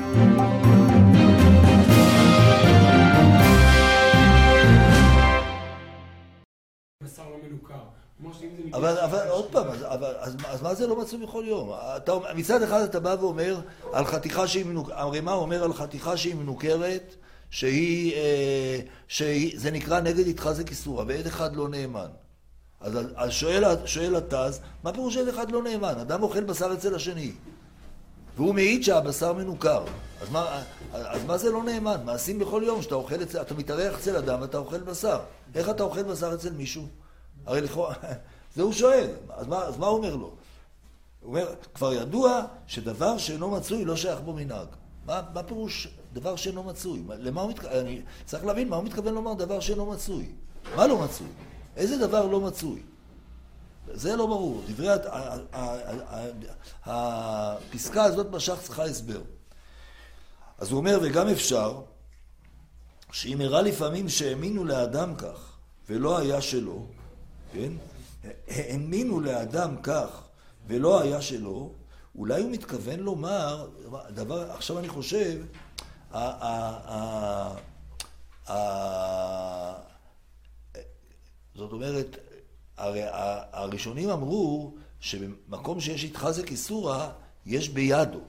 אבל עוד פעם, אז מה זה לא מצוי בכל יום? מצד אחד אתה בא ואומר על חתיכה שהיא מנוכרת, הרימה אומר על חתיכה שהיא מנוכרת, שזה נקרא נגד יתחזק איסורה, ועד אחד לא נאמן. אז שואל התז, מה פירוש עד אחד לא נאמן? אדם אוכל בשר אצל השני, והוא מעיד שהבשר מנוכר. אז מה זה לא נאמן? מעשים בכל יום שאתה אוכל אצל, אתה מתארח אצל אדם ואתה אוכל בשר. איך אתה אוכל בשר אצל מישהו? הרי לכאורה, זה הוא שואל, אז מה הוא אומר לו? הוא אומר, כבר ידוע שדבר שאינו מצוי לא שייך בו מנהג. מה פירוש דבר שאינו מצוי? למה הוא מתכוון? אני צריך להבין מה הוא מתכוון לומר דבר שאינו מצוי. מה לא מצוי? איזה דבר לא מצוי? זה לא ברור. דברי הפסקה הזאת משך צריכה הסבר. אז הוא אומר, וגם אפשר, שאם הראה לפעמים שהאמינו לאדם כך, ולא היה שלו, כן? האמינו לאדם כך, ולא היה שלו, אולי הוא מתכוון לומר, דבר, עכשיו אני חושב, זאת אומרת, הראשונים אמרו שבמקום שיש יתחזק איסורה, יש בידו.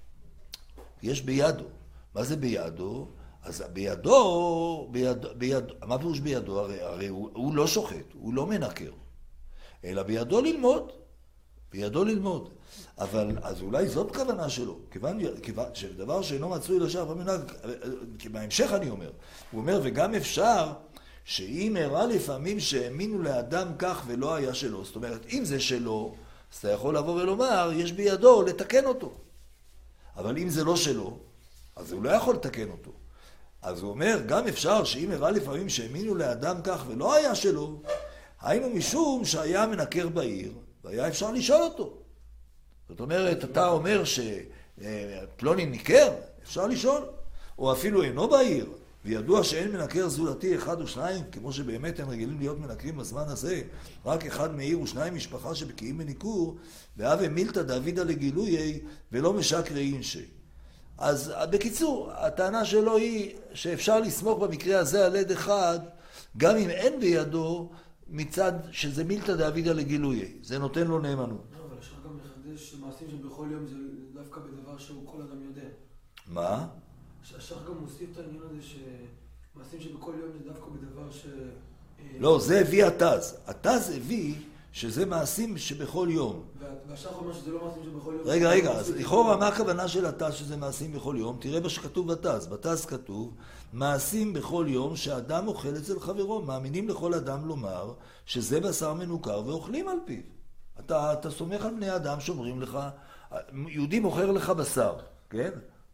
יש בידו. מה זה בידו? אז בידו, מה פירוש בידו? הרי הוא לא שוחט, הוא לא מנקר. אלא בידו ללמוד. בידו ללמוד. אבל, אז אולי זאת כוונה שלו. כיוון שדבר שאינו מצוי לשער במנהג, בהמשך אני אומר. הוא אומר, וגם אפשר שאם הראה לפעמים שהאמינו לאדם כך ולא היה שלו. זאת אומרת, אם זה שלו, אז אתה יכול לבוא ולומר, יש בידו לתקן אותו. אבל אם זה לא שלו, אז הוא לא יכול לתקן אותו. אז הוא אומר, גם אפשר שאם הראה לפעמים שהאמינו לאדם כך ולא היה שלו, היינו משום שהיה מנקר בעיר, והיה אפשר לשאול אותו. זאת אומרת, אתה אומר שפלוני ניקר, אפשר לשאול. או אפילו אינו בעיר, וידוע שאין מנקר זולתי אחד או שניים, כמו שבאמת הם רגילים להיות מנקרים בזמן הזה, רק אחד מעיר ושניים משפחה שבקיאים בניקור, והווה מילתא דאבידא לגילויי, ולא משקרי אינשי. אז בקיצור, הטענה שלו היא שאפשר לסמוך במקרה הזה על עד אחד, גם אם אין בידו, מצד שזה מילתא דאבידא לגילויי. זה נותן לו נאמנות. לא, אבל אפשר גם לחדש שמעשים שבכל יום זה דווקא בדבר שהוא כל אדם יודע. מה? אפשר גם מוסיף את העניין הזה שמעשים שבכל יום זה דווקא בדבר ש... לא, זה הביא התז. התז הביא שזה מעשים שבכל יום. והשח אומר שזה לא מעשים שבכל יום. רגע, אז לכאורה מה הכוונה של התז שזה מעשים בכל יום? תראה מה שכתוב בתז. בתז כתוב, מעשים בכל יום שאדם אוכל אצל חברו. מאמינים לכל אדם לומר שזה בשר מנוכר ואוכלים על פיו. אתה סומך על בני אדם שאומרים לך, יהודי מוכר לך בשר, כן?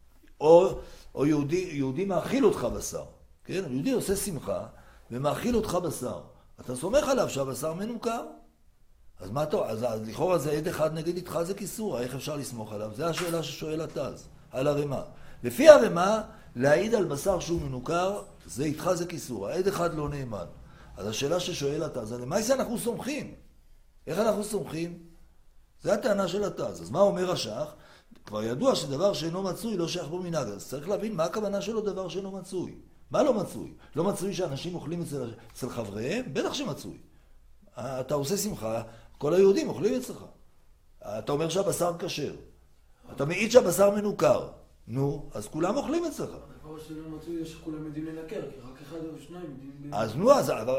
או יהודי מאכיל אותך בשר, כן? יהודי עושה שמחה ומאכיל אותך בשר. אתה סומך עליו שהבשר מנוכר. אז מה טוב? אז לכאורה זה עד אחד נגד יתחזק איסורה, איך אפשר לסמוך עליו? זו השאלה ששואל התז, על הרמה. לפי הרמה, להעיד על בשר שהוא מנוכר, זה יתחזק איסורה, עד אחד לא נאמן. אז השאלה ששואל התז, על מה זה אנחנו סומכים? איך אנחנו סומכים? זה הטענה של התז. אז מה אומר השח? כבר ידוע שדבר שאינו מצוי לא שייך בו מנהג. אז צריך להבין מה הכוונה שלו דבר שאינו מצוי. מה לא מצוי? לא מצוי שאנשים אוכלים אצל חבריהם? בטח שמצוי. אתה עושה שמחה, כל היהודים אוכלים אצלך. אתה אומר שהבשר כשר. אתה מעיד שהבשר מנוכר. נו, אז כולם אוכלים אצלך. הדבר שלא מצוי זה שכולם יודעים לנקר, כי רק אחד או שניים יודעים... אז נו,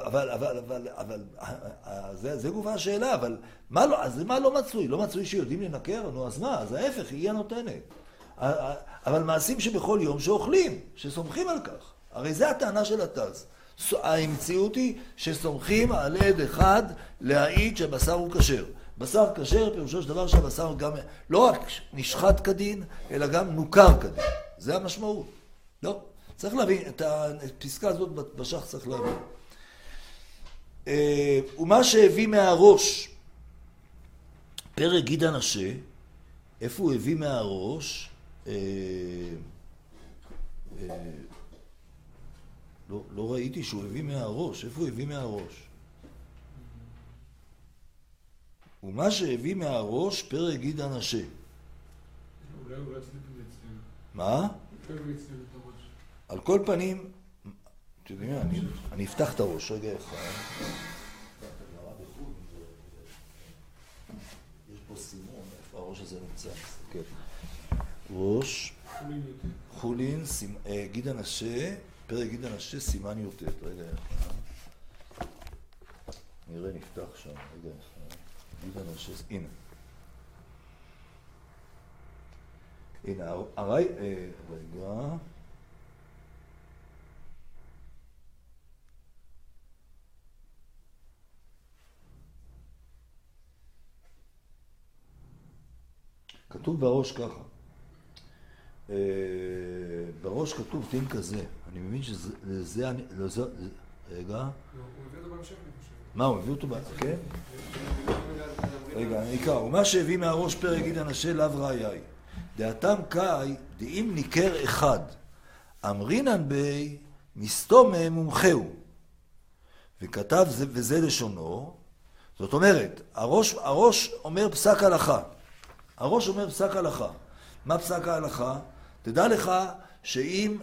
אבל זה גובה השאלה, אבל אז מה לא מצוי? לא מצוי שיודעים לנקר? נו, אז מה? אז ההפך, היא הנותנת. אבל מעשים שבכל יום שאוכלים, שסומכים על כך. הרי זה הטענה של התז. המציאות היא שסומכים על עד אחד להעיד שהבשר הוא כשר. בשר כשר פירושו של דבר שהבשר גם לא רק נשחט כדין, אלא גם נוכר כדין. זה המשמעות. לא. צריך להבין, את הפסקה הזאת בשח צריך להבין. ומה שהביא מהראש, פרק גיד הנשה, איפה הוא הביא מהראש? לא ראיתי שהוא הביא מהראש. איפה הוא הביא מהראש? ומה שהביא מהראש, פרק גיד הנשה. אולי הוא רץ לפני אצלנו. מה? על כל פנים, אתם יודעים מה, אני אפתח את הראש, רגע אחד. יש פה סימון, איפה הראש הזה נמצא? כן. ראש, חולין, גיד הנשה, פרק גיד הנשה, סימן י"ט. רגע אחד. נראה, נפתח שם. רגע אחד. גיד הנשה, הנה. הנה, רגע. כתוב בראש ככה. בראש כתוב תין כזה. אני מבין שזה... רגע. הוא הביא אותו בהמשך, אני חושב. מה, הוא הביא אותו בהמשך? כן? רגע, אני אקרא. ומה שהביא מהראש פרק גיד הנשה לאו ראיי. דעתם קאי, דאם ניכר אחד. אמרינן בי, מסתומם מומחהו. וכתב וזה לשונו. זאת אומרת, הראש אומר פסק הלכה. הראש אומר פסק הלכה. מה פסק ההלכה? תדע לך שאם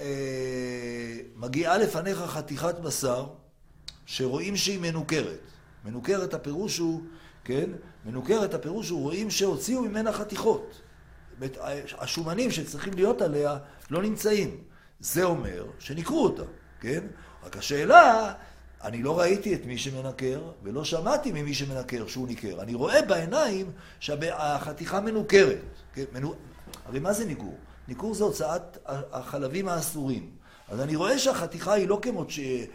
מגיעה לפניך חתיכת בשר, שרואים שהיא מנוכרת. מנוכרת הפירוש הוא, כן? מנוכרת הפירוש הוא רואים שהוציאו ממנה חתיכות. השומנים שצריכים להיות עליה לא נמצאים. זה אומר שניקרו אותה, כן? רק השאלה, אני לא ראיתי את מי שמנקר, ולא שמעתי ממי שמנקר שהוא ניקר. אני רואה בעיניים שהחתיכה מנוכרת. כן? הרי מה זה ניקור? ניקור זה הוצאת החלבים האסורים. אז אני רואה שהחתיכה היא לא כמות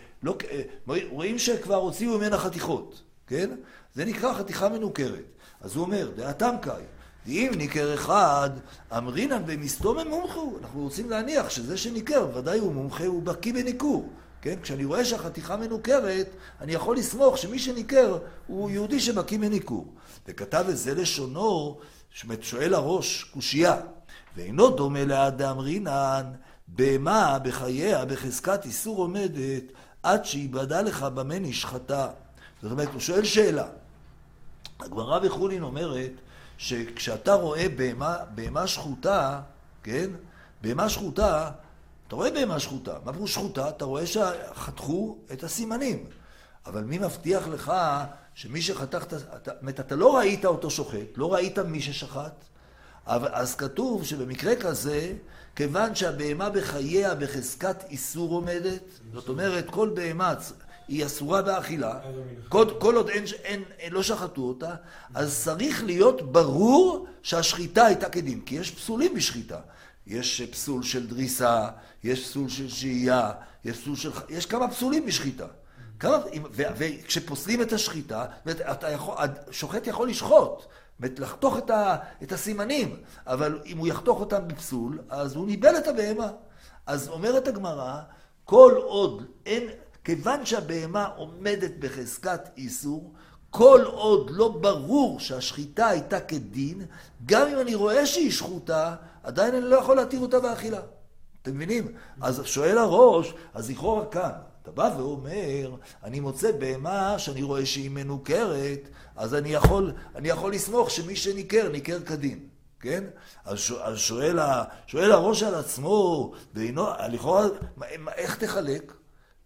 רואים שכבר הוציאו ממנה חתיכות, כן? זה נקרא חתיכה מנוכרת. אז הוא אומר, דעתם קאי, אם ניקר אחד, אמרינן במסתומם מומחהו. אנחנו רוצים להניח שזה שניקר, ודאי הוא מומחה, הוא בקיא בניקור. כן? כשאני רואה שהחתיכה מנוכרת, אני יכול לסמוך שמי שניקר הוא יהודי שבקיא בניקור. וכתב את זה לשונו, שואל הראש, קושייה. ואינו דומה לאדם רינן, בהמה בחייה בחזקת איסור עומדת, עד שיבדה לך במה נשחטה. זאת אומרת, הוא שואל שאלה. הגמרא בחולין אומרת, שכשאתה רואה בהמה שחוטה, כן? בהמה שחוטה, אתה רואה בהמה שחוטה. מה פירוש שחוטה? אתה רואה שחתכו את הסימנים. אבל מי מבטיח לך שמי שחתך, אתה לא ראית אותו שוחט, לא ראית מי ששחט, אז כתוב שבמקרה כזה, כיוון שהבהמה בחייה בחזקת איסור עומדת, זאת אומרת, כל בהמה היא אסורה באכילה, כל עוד לא שחטו אותה, אז צריך להיות ברור שהשחיטה הייתה כדין, כי יש פסולים בשחיטה. יש פסול של דריסה, יש פסול של שהייה, יש כמה פסולים בשחיטה. וכשפוסלים את השחיטה, השוחט יכול לשחוט, לחתוך את הסימנים, אבל אם הוא יחתוך אותם בפסול, אז הוא ניבל את הבהמה. אז אומרת הגמרא, כל עוד אין, כיוון שהבהמה עומדת בחזקת איסור, כל עוד לא ברור שהשחיטה הייתה כדין, גם אם אני רואה שהיא שחוטה, עדיין אני לא יכול להתיר אותה באכילה. אתם מבינים? אז שואל הראש, אז לכאורה כאן, אתה בא ואומר, אני מוצא בהמה שאני רואה שהיא מנוכרת, אז אני יכול לסמוך שמי שניקר, ניקר כדין. כן? אז שואל הראש על עצמו, לכאורה, איך תחלק?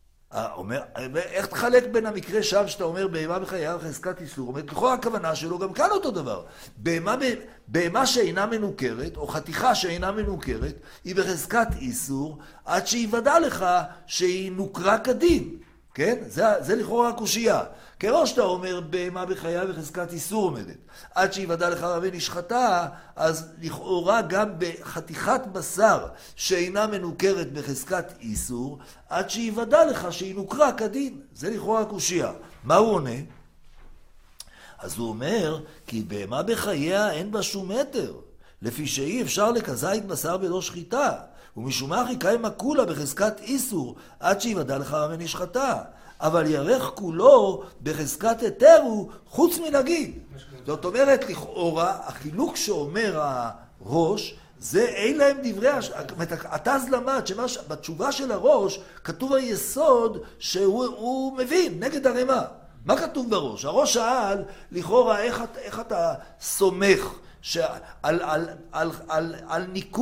איך תחלק בין המקרה שם שאתה אומר בהמה בחייה בחזקת איסור? אומרת, לכאורה הכוונה שלו גם כאן אותו דבר. בהמה שאינה מנוכרת, או חתיכה שאינה מנוכרת, היא בחזקת איסור, עד שיוודע לך שהיא נוקרה כדין. כן? זה לכאורה הקושייה. כמו שאתה אומר, בהמה בחייה בחזקת איסור עומדת. עד שיוודע לך רבי נשחטה, אז לכאורה גם בחתיכת בשר שאינה מנוכרת בחזקת איסור, עד שיוודע לך שהיא נוקרה כדין. זה לכאורה הקושייה. מה הוא עונה? אז הוא אומר, כי בהמה בחייה אין בה שום מטר, לפי שאי אפשר לקזית בשר בלא שחיטה. ומשום מה חיכה מקולה בחזקת איסור, עד שיוודע לך רבי נשחטה. אבל ירך כולו בחזקת היתר הוא חוץ מנגיד. זאת אומרת, לכאורה, החילוק שאומר הראש, זה אין להם דברי, אתה אז למד שבתשובה של הראש כתוב היסוד שהוא מבין נגד הרמה. מה כתוב בראש? הראש שאל, לכאורה, איך אתה סומך על ניקור,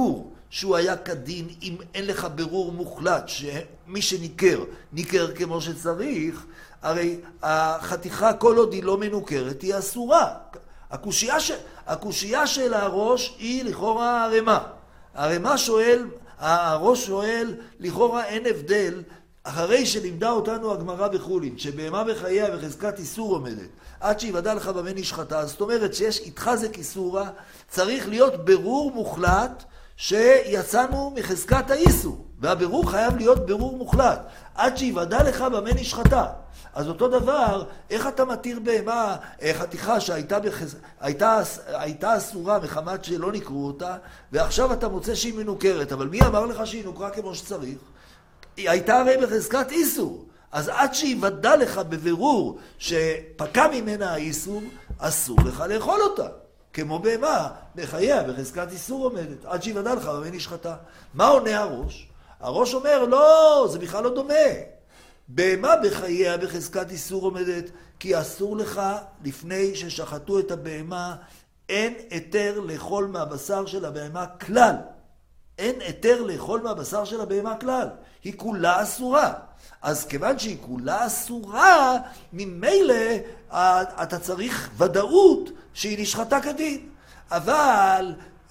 שהוא היה כדין אם אין לך ברור מוחלט שמי שניקר, ניקר כמו שצריך, הרי החתיכה כל עוד היא לא מנוכרת היא אסורה. הקושייה של הראש היא לכאורה הרמה שואל, הראש שואל, לכאורה אין הבדל, אחרי שלימדה אותנו הגמרא בחולין, שבהמה בחייה בחזקת איסור עומדת, עד שיוודע לך במה נשחטה, זאת אומרת שיש התחזק איסורה, צריך להיות ברור מוחלט שיצאנו מחזקת האיסור, והבירור חייב להיות ברור מוחלט, עד שיוודע לך במה נשחטה. אז אותו דבר, איך אתה מתיר בהמה, חתיכה שהייתה אסורה מחמת שלא נקרו אותה, ועכשיו אתה מוצא שהיא מנוכרת, אבל מי אמר לך שהיא נוקרה כמו שצריך? היא הייתה הרי בחזקת איסור, אז עד שיוודע לך בבירור שפקע ממנה האיסור, אסור לך לאכול אותה. כמו בהמה, בחייה, בחזקת איסור עומדת, עד שיוודע לך במה נשחטה. מה עונה הראש? הראש אומר, לא, זה בכלל לא דומה. בהמה בחייה בחזקת איסור עומדת, כי אסור לך לפני ששחטו את הבהמה, אין היתר לאכול מהבשר של הבהמה כלל. אין היתר לאכול מהבשר של הבהמה כלל. היא כולה אסורה. אז כיוון שהיא כולה אסורה, ממילא אתה צריך ודאות שהיא נשחטה כדין. אבל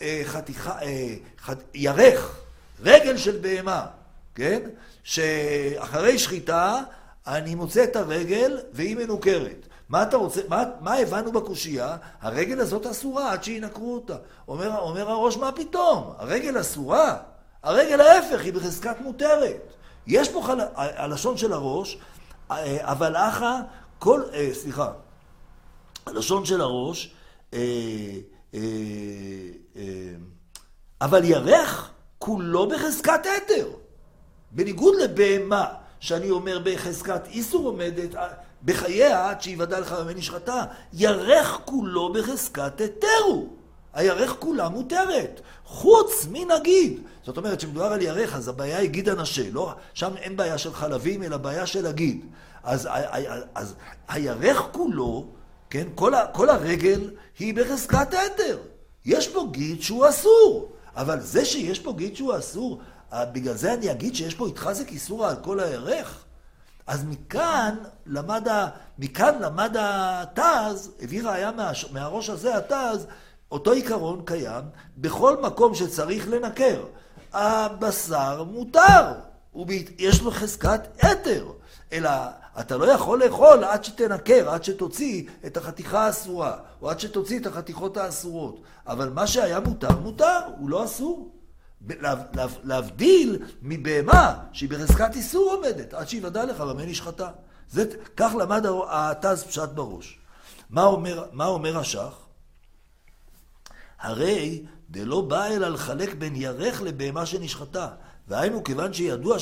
ירך, רגל של בהמה, כן? שאחרי שחיטה אני מוצא את הרגל והיא מנוכרת. מה אתה רוצה? מה הבנו בקושייה? הרגל הזאת אסורה עד שינקרו אותה. אומר הראש, מה פתאום? הרגל אסורה. הרגל ההפך, היא בחזקת מותרת. יש פה הלשון של הראש, אבל הלשון של הראש, אבל ירך כולו בחזקת היתר. בניגוד לבהמה, שאני אומר בחזקת איסור עומדת, בחייה עד שיוודע לך במה נשחטה, ירך כולו בחזקת היתר הוא. הירך כולה מותרת, חוץ מנגיד. זאת אומרת, כשמדובר על ירך, אז הבעיה היא גיד הנשה, לא? שם אין בעיה של חלבים, אלא בעיה של הגיד. אז הירך כולו, כן, כל הרגל היא בחזקת היתר. יש פה גיד שהוא אסור, אבל זה שיש פה גיד שהוא אסור, בגלל זה אני אגיד שיש פה התחזק איסור על כל הירך. אז מכאן למד התז, הביא ראיה מהראש הזה התז, אותו עיקרון קיים בכל מקום שצריך לנקר. הבשר מותר, יש לו חזקת היתר, אלא אתה לא יכול לאכול עד שתנקר, עד שתוציא את החתיכה האסורה, או עד שתוציא את החתיכות האסורות. אבל מה שהיה מותר, מותר, הוא לא אסור. להבדיל מבהמה שהיא בחזקת איסור עומדת, עד שיוודע לך במה נשחטה. כך למד התז פשט בראש. מה אומר השח? הרי דלא בא אלא לחלק בין ירך לבהמה שנשחטה, והיינו כיוון שידוע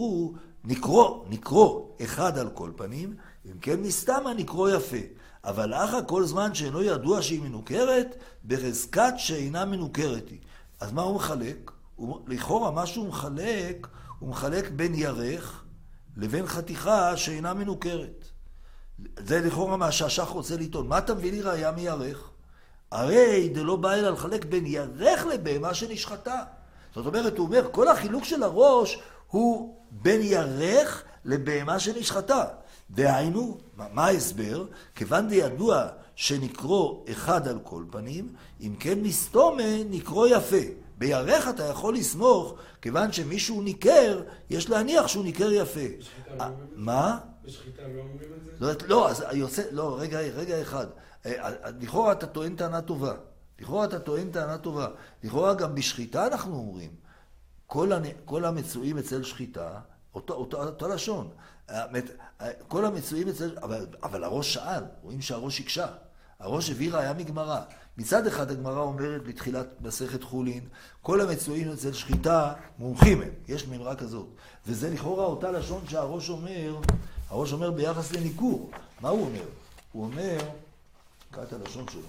נקרו אחד על כל פנים, אם כן מסתמה נקרו יפה, אבל אחר כל זמן שאינו ידוע שהיא מנוכרת, בחזקת שאינה מנוכרת היא. אז מה הוא מחלק? לכאורה מה שהוא מחלק, הוא מחלק בין ירך לבין חתיכה שאינה מנוכרת. זה לכאורה מה שהשח רוצה לטעון. מה אתה מביא לי ראיה מירך? הרי דלא בא אלא לחלק בין ירך לבהמה שנשחטה. זאת אומרת, הוא אומר, כל החילוק של הראש הוא בין ירך לבהמה שנשחטה. דהיינו, מה ההסבר? כיוון דידוע שנקרו אחד על כל פנים, אם כן מסתומה נקרו יפה. בירך אתה יכול לסמוך, כיוון שמישהו ניקר, יש להניח שהוא ניקר יפה. בשחיטה לא אומרים את זה? מה? בשחיטה לא אומרים את זה? לא, אז יוצא, לא, רגע אחד. לכאורה אתה טוען טענה טובה. לכאורה גם בשחיטה אנחנו אומרים. כל המצויים אצל שחיטה, אותו לשון. כל המצויים אצל... אבל הראש שאל, רואים שהראש הקשה. הראש הביא ראיה מגמרא. מצד אחד הגמרא אומרת בתחילת מסכת חולין, כל המצויים אצל שחיטה מומחים הם, יש ממרה כזאת. וזה לכאורה אותה לשון שהראש אומר, הראש אומר ביחס לניקור. מה הוא אומר? הוא אומר, קרא את הלשון שלו.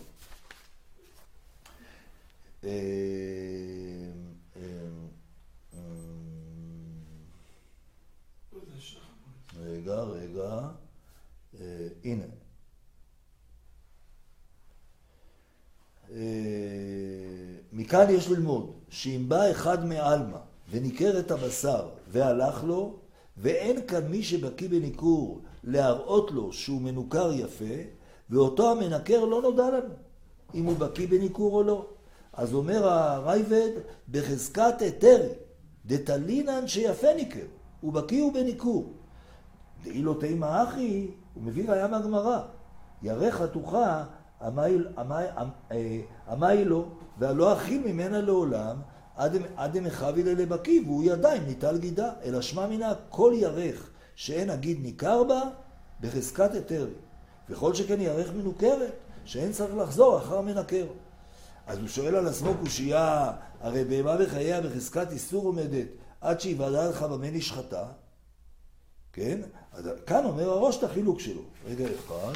רגע, הנה. מכאן יש ללמוד שאם בא אחד מעלמא וניכר את הבשר והלך לו, ואין כאן מי שבקיא בניכור להראות לו שהוא מנוכר יפה, ואותו המנכר לא נודע לנו אם הוא בקיא בניכור או לא. אז אומר הרייבד, בחזקת היתרי, דתלינן שיפה ניכר, הוא בקיא ובניכור. דאילו תימא אחי, הוא מביא ראיה מהגמרא, ירא חתוכה אמי לו, והלא אכיל ממנה לעולם, עד דמחבי ללבקיא, והוא ידע אם ניטל גידה, אלא שמע מינה כל ירך שאין הגיד ניכר בה, בחזקת היתרי. וכל שכן ירך מנוכרת, שאין צריך לחזור אחר מנכר. אז הוא שואל על עצמו קושייה, הרי בהמה בחייה בחזקת איסור עומדת, עד שיוודע לך במה נשחטה, כן? אז כאן אומר הראש את החילוק שלו. רגע אחד.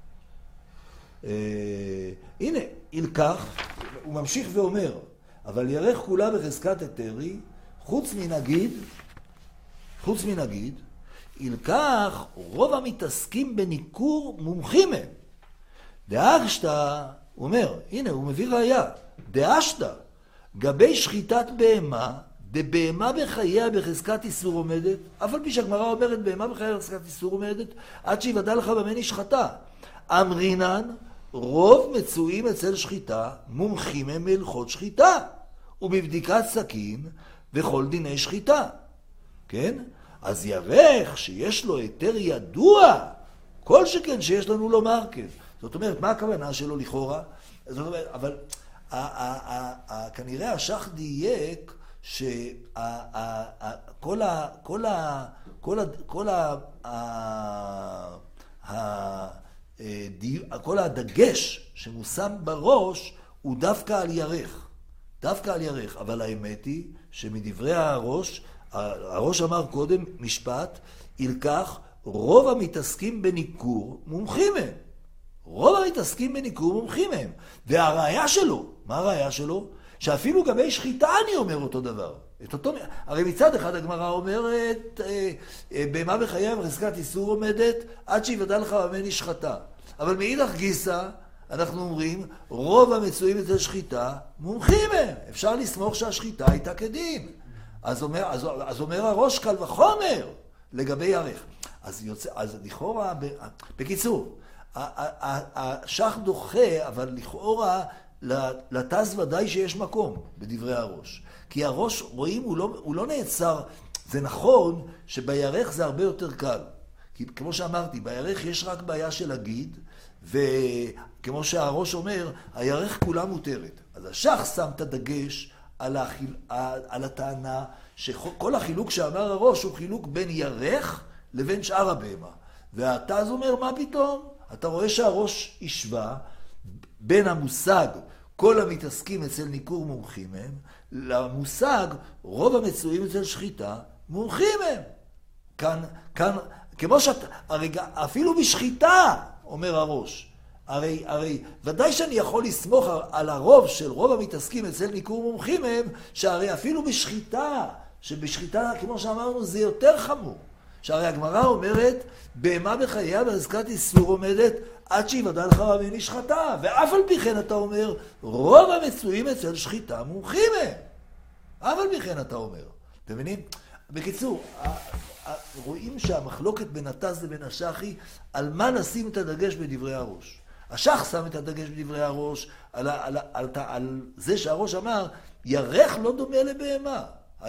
הנה, ילקח, הוא ממשיך ואומר, אבל ירך כולה בחזקת היתרי, חוץ מנגיד, ילקח רוב המתעסקים בניכור מומחים הם. דאשתא, הוא אומר, הנה, הוא מביא ראיה, דאשתא, גבי שחיטת בהמה, דבהמה בחייה בחזקת איסור עומדת, אף על פי שהגמרא אומרת בהמה בחייה בחזקת איסור עומדת, עד שיוודע לך במה נשחטה. אמרינן, רוב מצויים אצל שחיטה, מומחים הם בהלכות שחיטה, ובבדיקת סכין וכל דיני שחיטה. כן? אז ירך שיש לו היתר ידוע, כל שכן שיש לנו לומר כן. זאת אומרת, מה הכוונה שלו לכאורה? זאת אומרת, אבל כנראה השח דייק שכל הדגש שמושם בראש הוא דווקא על ירך. דווקא על ירך. אבל האמת היא שמדברי הראש אמר קודם משפט, ילקח רוב המתעסקים בניכור מומחים הם. רוב המתעסקים בניכור מומחים הם. והראיה שלו, מה הראיה שלו? שאפילו גבי שחיטה אני אומר אותו דבר. הרי מצד אחד הגמרא אומרת, בהמה בחייה בחזקת איסור עומדת, עד שיוודע לך במה נשחטה. אבל מאידך גיסא, אנחנו אומרים, רוב המצויים אצל שחיטה מומחים הם. אפשר לסמוך שהשחיטה הייתה כדין. אז אומר הראש קל וחומר לגבי ירך. אז לכאורה, בקיצור, השח דוחה, אבל לכאורה לתז ודאי שיש מקום בדברי הראש. כי הראש, רואים, הוא לא נעצר. זה נכון שבירך זה הרבה יותר קל. כי כמו שאמרתי, בירך יש רק בעיה של הגיד, וכמו שהראש אומר, הירך כולה מותרת. אז השח שם את הדגש על הטענה שכל החילוק שאמר הראש הוא חילוק בין ירך לבין שאר הבהמה. והתז אומר, מה פתאום? אתה רואה שהראש השווה בין המושג כל המתעסקים אצל ניכור מומחים הם, למושג רוב המצויים אצל שחיטה מומחים הם. כאן, כמו הרגע, אפילו בשחיטה, אומר הראש, הרי ודאי שאני יכול לסמוך על הרוב של רוב המתעסקים אצל ניכור מומחים הם, שהרי אפילו בשחיטה, שבשחיטה, כמו שאמרנו, זה יותר חמור. שהרי הגמרא אומרת, בהמה בחייה בחזקת איסור עומדת, עד שיוודע לך במה נשחטה. ואף על פי כן אתה אומר, רוב המצויים אצל שחיטה מומחים הם. אף על פי כן אתה אומר. אתם מבינים? בקיצור, רואים שהמחלוקת בין התז לבין השחי, על מה נשים את הדגש בדברי הראש. השח שם את הדגש בדברי הראש, על זה שהראש אמר, ירך לא דומה לבהמה.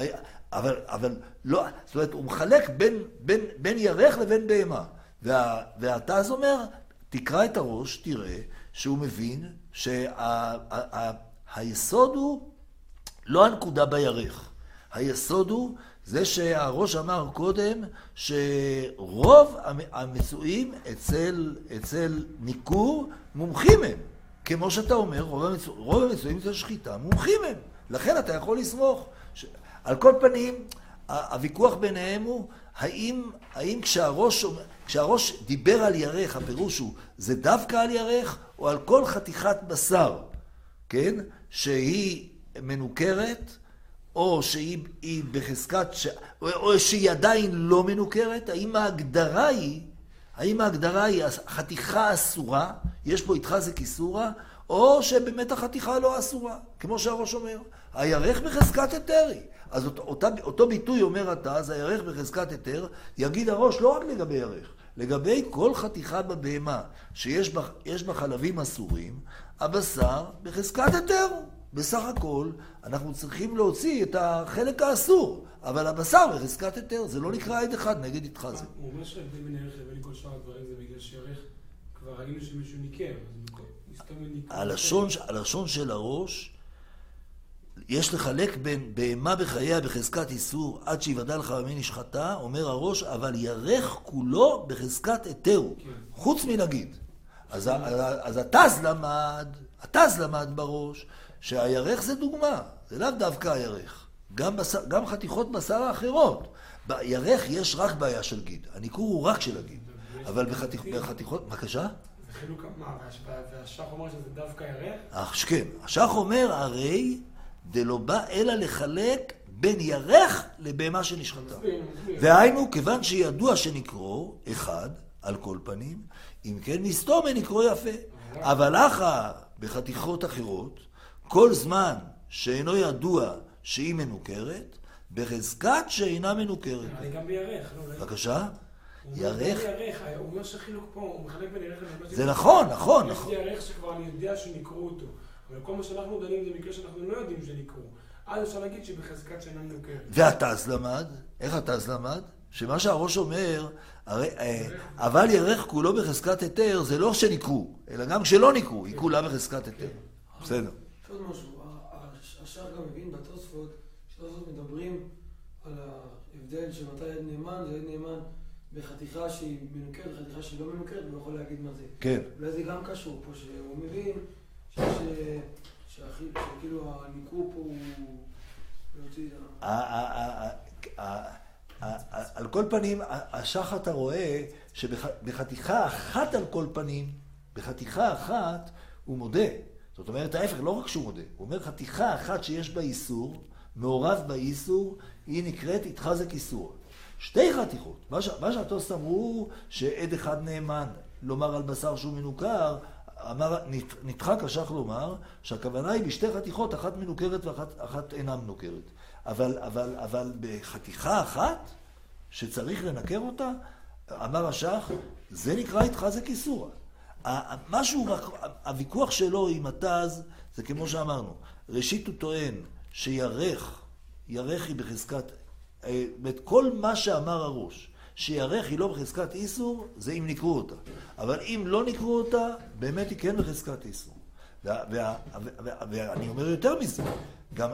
אבל לא, זאת אומרת, הוא מחלק בין ירך לבין בהמה. והתז אומר, תקרא את הראש, תראה שהוא מבין שהיסוד הוא לא הנקודה בירך. היסוד הוא זה שהראש אמר קודם שרוב המצויים אצל ניכור מומחים הם. כמו שאתה אומר, רוב המצויים אצל שחיטה מומחים הם. לכן אתה יכול לסמוך. על כל פנים, הוויכוח ביניהם הוא, האם כשהראש דיבר על ירך, הפירוש הוא, זה דווקא על ירך או על כל חתיכת בשר, כן? שהיא מנוכרת, או שהיא בחזקת, או שהיא עדיין לא מנוכרת, האם ההגדרה היא החתיכה אסורה, יש פה התחזק איסורה, או שבאמת החתיכה לא אסורה, כמו שהראש אומר. הירך בחזקת היתרי. אז אותו ביטוי אומר התז, הירך בחזקת היתר, יגיד הראש לא רק לגבי ירך, לגבי כל חתיכה בבהמה שיש בה חלבים אסורים, הבשר בחזקת היתר. בסך הכל אנחנו צריכים להוציא את החלק האסור, אבל הבשר בחזקת היתר, זה לא נקרא עד אחד נגד התחזק. הוא אומר שההבדל בין ערך לבין כל שאר הדברים זה בגלל שערך כבר ראינו שמישהו ניקר, הלשון של הראש, יש לחלק בין בהמה בחייה בחזקת איסור עד שיוודע לך במי נשחטה, אומר הראש, אבל ירך כולו בחזקת היתר, חוץ מנגיד. אז התז למד בראש שהירך זה דוגמה, זה לאו דווקא הירך. גם חתיכות בשר האחרות. בירך יש רק בעיה של גיד, הניקור הוא רק של הגיד. אבל בחתיכות, בבקשה? זה חילוק מה, והשח אומר שזה דווקא ירך? כן, השח אומר הרי דלא בא אלא לחלק בין ירך לבהמה שנשחטה. והיינו, כיוון שידוע שנקרוא אחד על כל פנים, אם כן מסתום נקרוא יפה. אבל אחא בחתיכות אחרות, כל זמן שאינו ידוע שהיא מנוכרת, בחזקת שאינה מנוכרת. אני גם בירך, לא? בבקשה? ירך? הוא אומר שחילוק פה, הוא מחלק בין ירך לבהמה. זה נכון. יש לי ירך שכבר אני יודע שנקראו אותו. אבל כל מה שאנחנו דנים זה מקרה שאנחנו לא יודעים שנקראו. אז אפשר להגיד שבחזקת שאינה מנוכרת. והתז למד? איך התז למד? שמה שהראש אומר, אבל ירך כולו בחזקת היתר, זה לא שנקראו, אלא גם כשלא נקראו, היא כולה בחזקת היתר. בסדר. עוד משהו, השאר גם מבין בתוספות, שתוספות מדברים על ההבדל שמתי יד נאמן, זה יד נאמן בחתיכה שהיא מנוכרת, חתיכה שהיא לא מנוכרת, הוא יכול להגיד מה זה. כן. אולי זה גם קשור פה, שהוא מבין שכאילו הניקור פה הוא להוציא... על כל פנים, השח אתה רואה שבחתיכה אחת על כל פנים, בחתיכה אחת הוא מודה. זאת אומרת, ההפך, לא רק שהוא מודה, הוא אומר חתיכה אחת שיש בה איסור, מעורב באיסור, היא נקראת התחזק איסור. שתי חתיכות, מה שהתוספות אמרו שעד אחד נאמן לומר על בשר שהוא מנוכר, נדחק השח לומר שהכוונה היא בשתי חתיכות, אחת מנוכרת ואחת אינה מנוכרת. אבל בחתיכה אחת שצריך לנקר אותה, אמר השח, זה נקרא התחזק איסור. הוויכוח שלו עם התז, זה כמו שאמרנו, ראשית הוא טוען שירך היא בחזקת, כל מה שאמר הראש, שירך היא לא בחזקת איסור, זה אם נקראו אותה. אבל אם לא נקראו אותה, באמת היא כן בחזקת איסור. ואני אומר יותר מזה, גם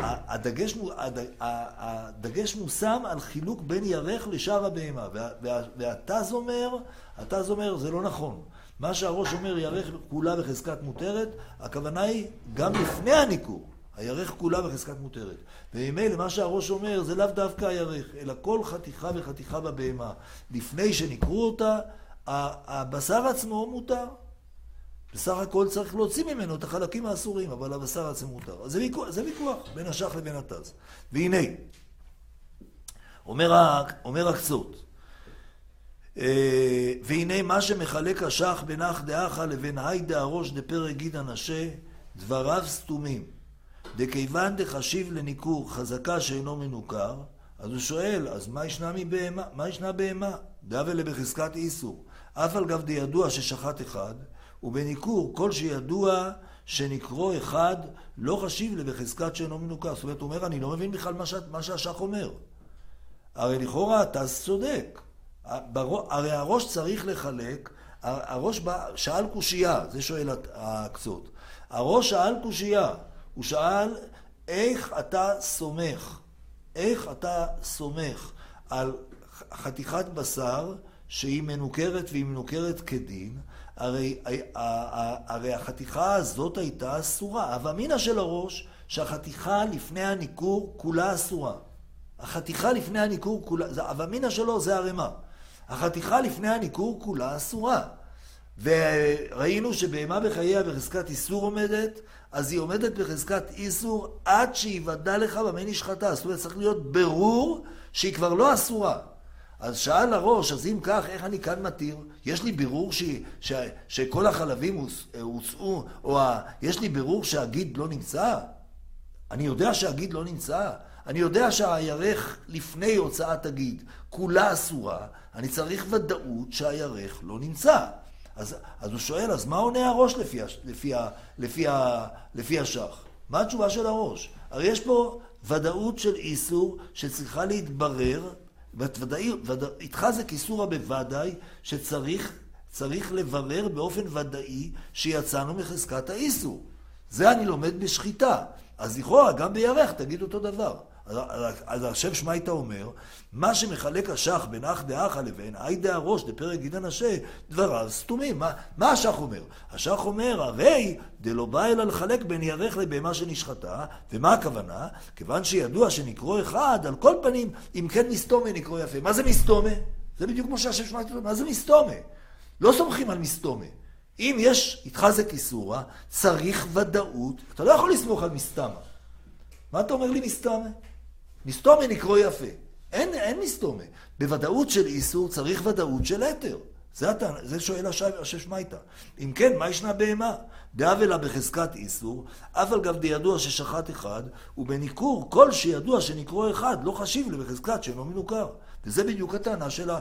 הדגש מושם על חילוק בין ירך לשאר הבהמה. והתז אומר, זה לא נכון. מה שהראש אומר, ירך כולה בחזקת מותרת, הכוונה היא גם לפני הניקור. הירך כולה בחזקת מותרת. וממילא מה שהראש אומר, זה לאו דווקא הירך, אלא כל חתיכה וחתיכה בבהמה. לפני שניקרו אותה, הבשר עצמו מותר. בסך הכל צריך להוציא ממנו את החלקים האסורים, אבל הבשר עצמו מותר. אז זה ויכוח בין השח לבין התז. והנה, אומר הקצות, והנה מה שמחלק השח בין אח דאחה לבין היי דהראש דפרק גיד הנשה, דבריו סתומים. דכיוון דחשיב לניקור חזקה שאינו מנוכר, אז הוא שואל, אז מה ישנה בהמה? דאבה לבחזקת איסור. אף על גב דידוע ששחט אחד, ובניקור כל שידוע שנקרו אחד לא חשיב לבחזקת שאינו מנוכר. זאת אומרת, הוא אומר, אני לא מבין בכלל מה שהשח אומר. הרי לכאורה אתה צודק. הרי הראש צריך לחלק, הראש שאל קושייה, זה שואל הקצות. הראש שאל קושייה, הוא שאל איך אתה סומך על חתיכת בשר שהיא מנוכרת והיא מנוכרת כדין, הרי החתיכה הזאת הייתה אסורה. הוומינה של הראש שהחתיכה לפני הניקור כולה אסורה. החתיכה לפני הניקור כולה, הוומינה שלו זה הרמה. החתיכה לפני הניקור כולה אסורה. וראינו שבהמה בחייה בחזקת איסור עומדת, אז היא עומדת בחזקת איסור עד שיוודע לך במה נשחטה. זאת אומרת, צריך להיות ברור שהיא כבר לא אסורה. אז שאל הראש, אז אם כך, איך אני כאן מתיר? יש לי בירור שכל החלבים הוצאו, או יש לי בירור שהגיד לא נמצא? אני יודע שהגיד לא נמצא. אני יודע שהירך לפני הוצאת הגיד כולה אסורה. אני צריך ודאות שהירך לא נמצא. אז הוא שואל, אז מה עונה הראש לפי השח? מה התשובה של הראש? הרי יש פה ודאות של איסור שצריכה להתברר, איתך זה כיסורה בוודאי שצריך לברר באופן ודאי שיצאנו מחזקת האיסור. זה אני לומד בשחיטה. אז לכאורה גם בירך תגיד אותו דבר. אז השם שמייתא אומר, מה שמחלק השח בין אח דאחא לבין אי דהראש דפרק גיד הנשה, דבריו סתומים. מה השח אומר? השח אומר, הרי דלא בא אלא לחלק בין ירך לבהמה שנשחטה, ומה הכוונה? כיוון שידוע שנקרוא אחד, על כל פנים, אם כן מסתומה נקרוא יפה. מה זה מסתומה? זה בדיוק כמו שהשם שמייתא אומר, מה זה מסתומה? לא סומכים על מסתומה. אם יש איתך זה כיסורה, צריך ודאות. אתה לא יכול לסמוך על מסתמה. מה אתה אומר לי מסתמה? מסתומה נקרוא יפה. אין מסתומה. בוודאות של איסור צריך ודאות של היתר. זה שואל השם שמייתא. אם כן, מה ישנה בהמה? דאב אלא בחזקת איסור, אף על גב דידוע ששחט אחד, ובניקור כל שידוע שנקרוא אחד, לא חשיב לי בחזקת שאינו מנוכר. וזה בדיוק הטענה שלה.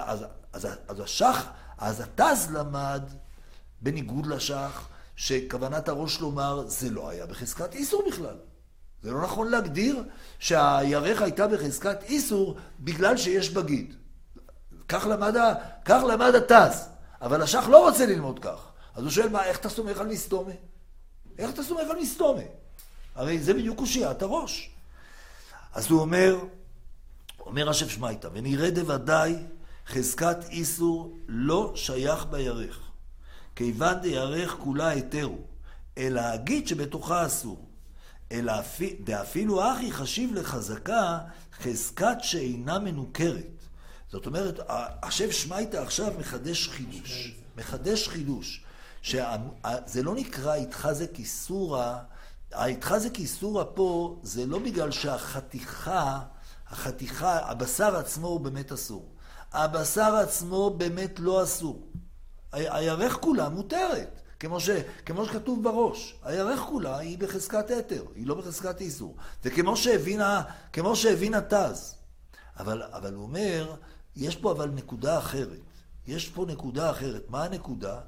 אז התז למד, בניגוד לשח, שכוונת הראש לומר, זה לא היה בחזקת איסור בכלל. זה לא נכון להגדיר שהירך הייתה בחזקת איסור בגלל שיש בגיד. כך למד התז, אבל השח לא רוצה ללמוד כך. אז הוא שואל, איך אתה סומך על מסתומה? איך אתה סומך על מסתומה? הרי זה בדיוק קושיית הראש. אז הוא אומר השם שמייתא, ונראה דוודאי חזקת איסור לא שייך בירך. כיוון דירך כולה היתרו, אלא הגיד שבתוכה אסור. אלא דאפילו אחי חשיב לחזקה חזקת שאינה מנוכרת. זאת אומרת, השם שמייתא עכשיו מחדש חידוש, שזה לא נקרא איתך זה כיסורה, איתך זה כיסורה פה, זה לא בגלל שהחתיכה, הבשר עצמו הוא באמת אסור. הבשר עצמו באמת לא אסור. הירך כולה מותרת, כמו שכתוב בראש. הירך כולה היא בחזקת היתר, היא לא בחזקת איסור. וכמו שהבין התז. אבל הוא אומר, יש פה אבל נקודה אחרת. יש פה נקודה אחרת. מה הנקודה?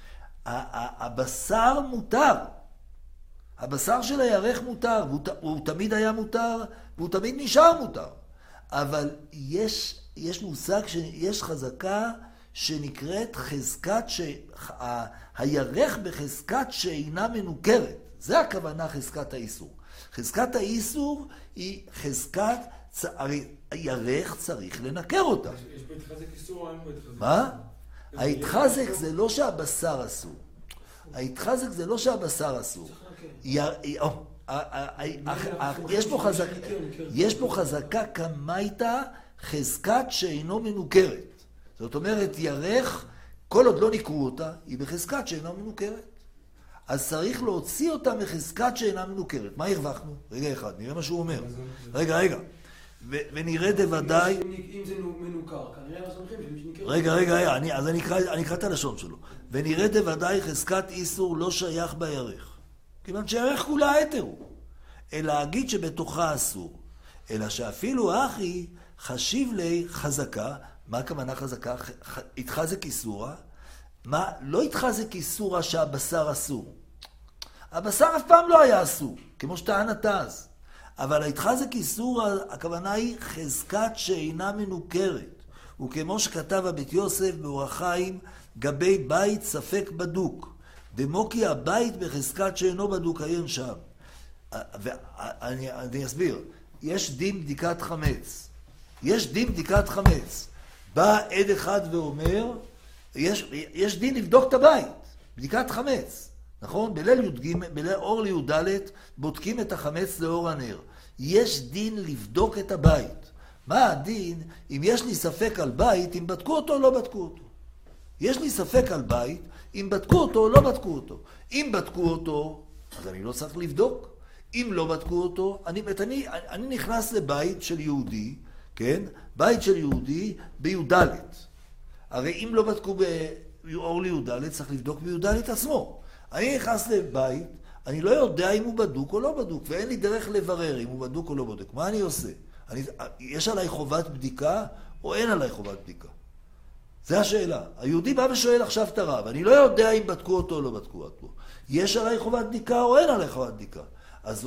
הבשר מותר. הבשר של הירך מותר, הוא תמיד היה מותר, והוא תמיד נשאר מותר. אבל יש מושג שיש חזקה שנקראת חזקת הירך בחזקת שאינה מנוכרת. זה הכוונה חזקת האיסור. חזקת האיסור היא חזקת, הרי הירך צריך לנקר אותה. יש פה התחזק איסור או אין פה התחזק? מה? ההתחזק זה לא שהבשר אסור. ההתחזק זה לא שהבשר אסור. יש פה חזקה כמייתא חזקת שאינו מנוכרת. זאת אומרת, ירך, כל עוד לא נקרו אותה, היא בחזקת שאינה מנוכרת. אז צריך להוציא אותה מחזקת שאינה מנוכרת. מה הרווחנו? רגע אחד, נראה מה שהוא אומר. רגע. ונראה דוודאי... אם זה מנוכר, כנראה לא סומכים שמי שנקר... רגע, אז אני אקרא את הלשון שלו. ונראה דוודאי חזקת איסור לא שייך בירך. כיוון שירך כולה היתר הוא. אלא אגיד שבתוכה אסור. אלא שאפילו אחי חשיב לי חזקה. מה הכוונה חזקה? התחזק איסורה. מה? לא התחזק איסורה שהבשר אסור. הבשר אף פעם לא היה אסור, כמו שטען התז. אבל התחזק איסורה, הכוונה היא חזקת שאינה מנוכרת. וכמו שכתב הבית יוסף באורח חיים, גבי בית ספק בדוק. דמוקי הבית בחזקת שאינו בדוק, עיין שם. ואני אסביר. יש דין בדיקת חמץ. בא עד אחד ואומר, יש דין לבדוק את הבית, בדיקת חמץ, נכון? בליל אור לי"ד בודקים את החמץ לאור הנר. יש דין לבדוק את הבית. מה הדין אם יש לי ספק על בית, אם בדקו אותו או לא בדקו אותו? יש לי ספק על בית, אם בדקו אותו או לא בדקו אותו. אם בדקו אותו, אז אני לא צריך לבדוק. אם לא בדקו אותו, אני נכנס לבית של יהודי, כן? בית של יהודי בי"ד. הרי אם לא בדקו באור לי"ד, צריך לבדוק בי"ד עצמו. אני נכנס לבית, אני לא יודע אם הוא בדוק או לא בדוק, ואין לי דרך לברר אם הוא בדוק או לא בדוק. מה אני עושה? יש עליי חובת בדיקה או אין עליי חובת בדיקה? זה השאלה. היהודי בא ושואל עכשיו את הרב, אני לא יודע אם בדקו אותו או לא בדקו אותו. יש עליי חובת בדיקה או אין עליי חובת בדיקה? אז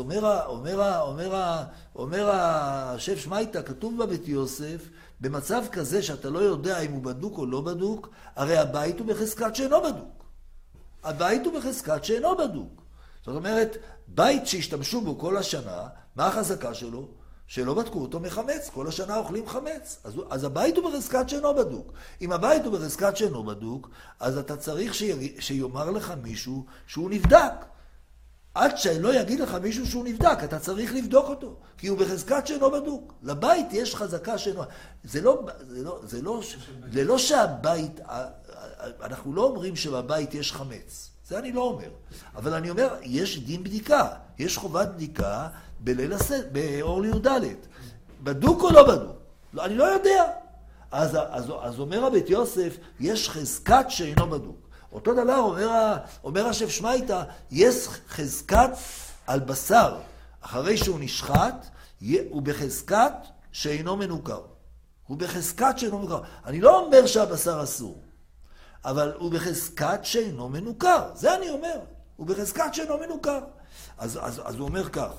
אומר השף שמייטה, כתוב בבית יוסף, במצב כזה שאתה לא יודע אם הוא בדוק או לא בדוק, הרי הבית הוא בחזקת שאינו בדוק. הבית הוא בחזקת שאינו בדוק. זאת אומרת, בית שהשתמשו בו כל השנה, מה החזקה שלו? שלא בדקו אותו מחמץ, כל השנה אוכלים חמץ. אז הבית הוא בחזקת שאינו בדוק. אם הבית הוא בחזקת שאינו בדוק, אז אתה צריך שיאמר לך מישהו שהוא נבדק. עד שלא יגיד לך מישהו שהוא נבדק, אתה צריך לבדוק אותו, כי הוא בחזקת שאינו בדוק. לבית יש חזקה שאינו... זה לא שהבית... אנחנו לא אומרים שבבית יש חמץ. זה אני לא אומר. אבל אני אומר, יש דין בדיקה. יש חובת בדיקה באור לי"ד. בדוק או לא בדוק? לא, אני לא יודע. אז אומר הבית יוסף, יש חזקת שאינו בדוק. אותו דבר אומר השף שמייטה, יש חזקת על בשר. אחרי שהוא נשחט, הוא בחזקת שאינו מנוכר. הוא בחזקת שאינו מנוכר. אני לא אומר שהבשר אסור, אבל הוא בחזקת שאינו מנוכר. זה אני אומר. הוא בחזקת שאינו מנוכר. אז הוא אומר כך.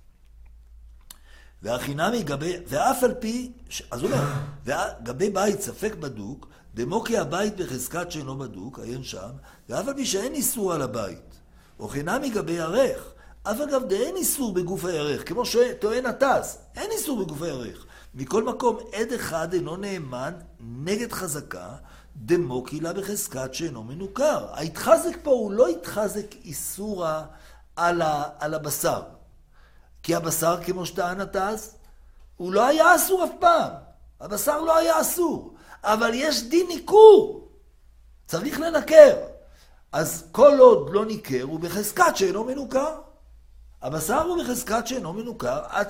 והחינמי גבי, ואף על פי, אז הוא אומר, גבי בית ספק בדוק, דמו כי הבית בחזקת שאינו בדוק, עיין שם, ואף על פי שאין איסור על הבית, או חינמי גבי ירך, אף אגב דאין איסור בגוף הירך, כמו שטוען הטס, אין איסור בגוף הירך. מכל מקום, עד אחד אינו נאמן נגד חזקה, דמו כי לה בחזקת שאינו מנוכר. ההתחזק פה הוא לא התחזק איסורה על הבשר. כי הבשר, כמו שטען הטס, הוא לא היה אסור אף פעם. הבשר לא היה אסור. אבל יש דין ניקור. צריך לנקר. אז כל עוד לא ניקר, הוא בחזקת שאינו מנוכר. הבשר הוא בחזקת שאינו מנוכר, עד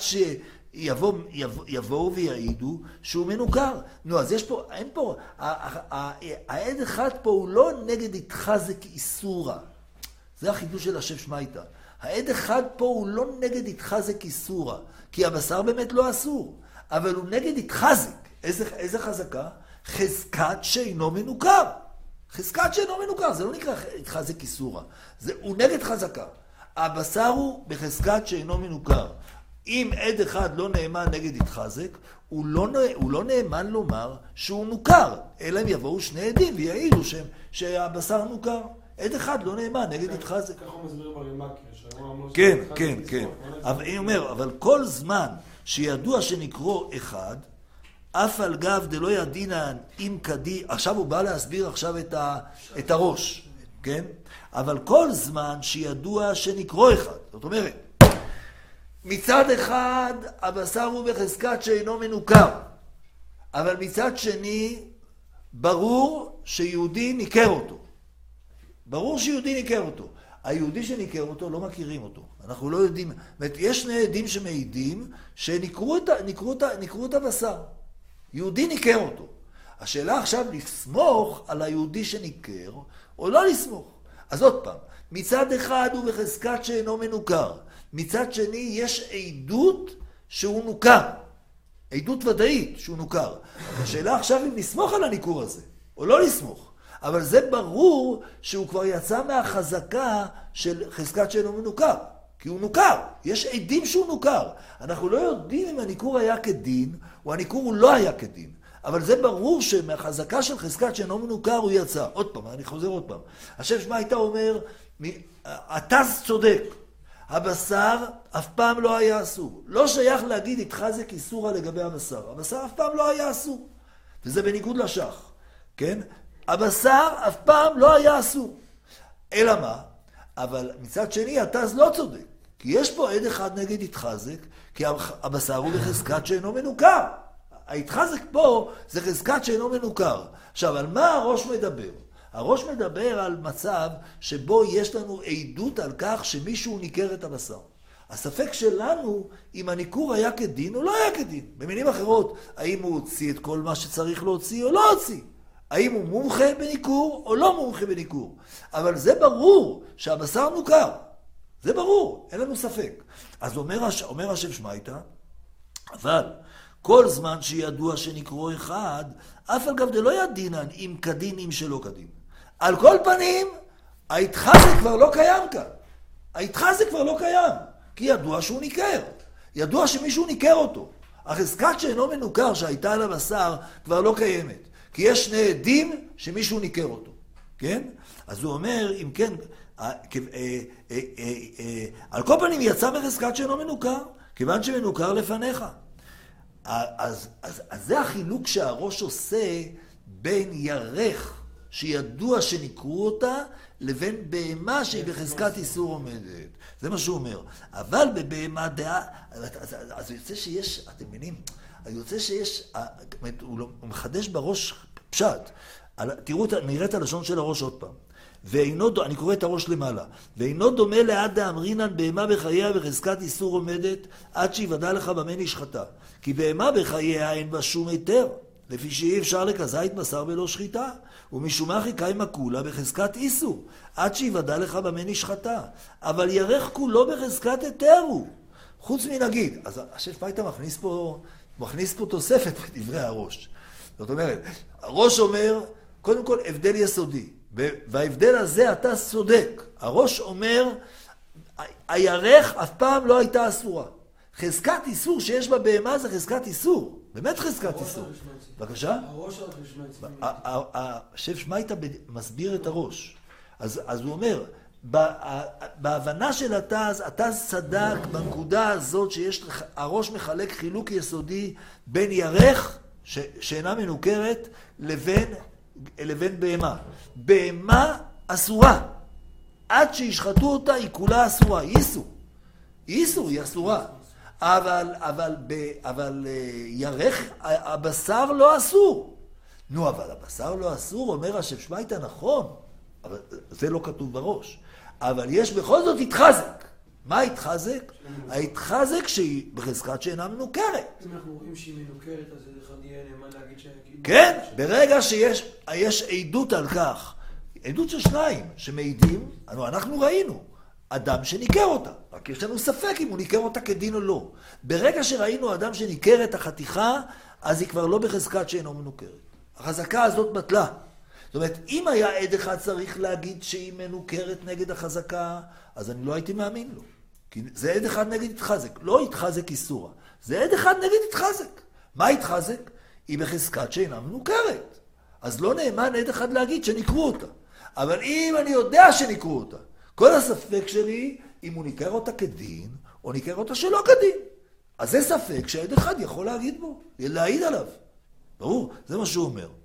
שיבואו ויעידו שהוא מנוכר. נו, אז יש פה, אין פה, העד אחד פה הוא לא נגד התחזק איסורה. זה החידוש של השף שמייטה. העד אחד פה הוא לא נגד התחזק איסורה, כי הבשר באמת לא אסור, אבל הוא נגד התחזק. איזה חזקה? חזקת שאינו מנוכר. חזקת שאינו מנוכר, זה לא נקרא התחזק איסורה. הוא נגד חזקה. הבשר הוא בחזקת שאינו מנוכר. אם עד אחד לא נאמן נגד התחזק, הוא לא נאמן לומר שהוא נוכר, אלא אם יבואו שני עדים ויעידו שהבשר נוכר. עד אחד לא נאמן נגד התחזק. ככה הוא מסביר ברימקיה. כן, כן, כן. אבל אני אומר, אבל כל זמן שידוע שנקרוא אחד, אף על גב דלא ידינן אם כדי, עכשיו הוא בא להסביר עכשיו את הראש, כן? אבל כל זמן שידוע שנקרוא אחד, זאת אומרת, מצד אחד הבשר הוא בחזקת שאינו מנוכר, אבל מצד שני ברור שיהודי ניקר אותו. ברור שיהודי ניקר אותו. היהודי שניקר אותו לא מכירים אותו. אנחנו לא יודעים, יש שני עדים שמעידים שניקרו את הבשר. יהודי ניקר אותו. השאלה עכשיו לסמוך על היהודי שניקר או לא לסמוך. אז עוד פעם, מצד אחד הוא בחזקת שאינו מנוכר. מצד שני יש עדות שהוא נוכר. עדות ודאית שהוא נוכר. השאלה עכשיו אם לסמוך על הניקור הזה או לא לסמוך. אבל זה ברור שהוא כבר יצא מהחזקה של חזקת שאינו מנוכר. כי הוא נוכר. יש עדים שהוא נוכר. אנחנו לא יודעים אם הניקור היה כדין, או הניקור לא היה כדין. אבל זה ברור שמהחזקה של חזקת שאינו מנוכר הוא יצא. עוד פעם, אני חוזר עוד פעם. השף שמייטה אומר, הטס צודק. הבשר אף פעם לא היה אסור. לא שייך להגיד התחזק איסורה לגבי הבשר. הבשר אף פעם לא היה אסור. וזה בניגוד לשח. כן? הבשר אף פעם לא היה אסור. אלא מה? אבל מצד שני, הטס לא צודק. כי יש פה עד אחד נגד התחזק, כי הבשר הוא בחזקת שאינו מנוכר. ההתחזק פה זה חזקת שאינו מנוכר. עכשיו, על מה הראש מדבר? הראש מדבר על מצב שבו יש לנו עדות על כך שמישהו ניקר את הבשר. הספק שלנו אם הניכור היה כדין או לא היה כדין. במילים אחרות, האם הוא הוציא את כל מה שצריך להוציא או לא הוציא. האם הוא מומחה בניכור או לא מומחה בניכור. אבל זה ברור שהבשר נוכר. זה ברור, אין לנו ספק. אז אומר השם שמייתא, אבל כל זמן שידוע שנקרו אחד, אף על גב דלא ידינן אם כדין אם שלא כדין. על כל פנים, ההתחזק כבר לא קיים כאן. ההתחזק כבר לא קיים, כי ידוע שהוא ניקר. ידוע שמישהו ניקר אותו. החזקת שאינו מנוכר שהייתה על הבשר כבר לא קיימת. כי יש שני עדים שמישהו ניקר אותו. כן? אז הוא אומר, אם כן, על כל פנים יצא בחזקת שאינו מנוכר, כיוון שמנוכר לפניך. אז זה החילוק שהראש עושה בין ירך, שידוע שנקרו אותה, לבין בהמה שהיא בחזקת איסור עומדת. זה מה שהוא אומר. אבל בבהמה דעה, אז יוצא שיש, אתם מבינים, יוצא שיש, הוא מחדש בראש פשט. תראו, נראה את הלשון של הראש עוד פעם. אני קורא את הראש למעלה. ואינו דומה לעד דאמרינן בהמה בחייה בחזקת איסור עומדת, עד שיוודע לך במה נשחטה. כי בהמה בחייה אין בה שום היתר, לפי שאי אפשר לכזית בשר בלא שחיטה. ומשום מה חיכה עם הכולה בחזקת איסור, עד שיוודע לך במה נשחטה. אבל ירך כולו בחזקת היתר הוא. חוץ מנגיד, אז השם שמייתא מכניס פה תוספת בדברי הראש. זאת אומרת, הראש אומר, קודם כל הבדל יסודי. וההבדל הזה אתה צודק. הראש אומר, הירך אף פעם לא הייתה אסורה. חזקת איסור שיש בה בהמה זה חזקת איסור. באמת חזקת איסור. בבקשה? הראש על חשמל. השם שמייתא מסביר את הראש. אז הוא אומר, בהבנה של התז, התז צדק בנקודה הזאת שיש, הראש מחלק חילוק יסודי בין ירך, שאינה מנוכרת, לבין בהמה. בהמה אסורה. עד שישחטו אותה היא כולה אסורה. היא איסור. היא איסור, היא אסורה. אבל ירך, הבשר לא אסור. נו, אבל הבשר לא אסור, אומר השם שמייתא נכון. אבל זה לא כתוב בראש. אבל יש בכל זאת התחזק. מה התחזק? ההתחזק שהיא בחזקת שאינה מנוכרת. אם אנחנו רואים שהיא מנוכרת, אז אחד יהיה נאמן להגיד שהיא... כן, ברגע שיש עדות על כך, עדות של שניים שמעידים, אנחנו ראינו, אדם שניקר אותה. רק יש לנו ספק אם הוא ניקר אותה כדין או לא. ברגע שראינו אדם שניקר את החתיכה, אז היא כבר לא בחזקת שאינו מנוכרת. החזקה הזאת בטלה. זאת אומרת, אם היה עד אחד צריך להגיד שהיא מנוכרת נגד החזקה, אז אני לא הייתי מאמין לו. כי זה עד אחד נגד התחזק. לא התחזק איסורה. זה עד אחד נגד התחזק. מה התחזק? היא בחזקת שאינה מנוכרת. אז לא נאמן עד אחד להגיד שניקרו אותה. אבל אם אני יודע שניקרו אותה, כל הספק שלי, אם הוא ניקר אותה כדין, או ניקר אותה שלא כדין. אז זה ספק שעד אחד יכול להגיד בו, להעיד עליו. ברור, זה מה שהוא אומר.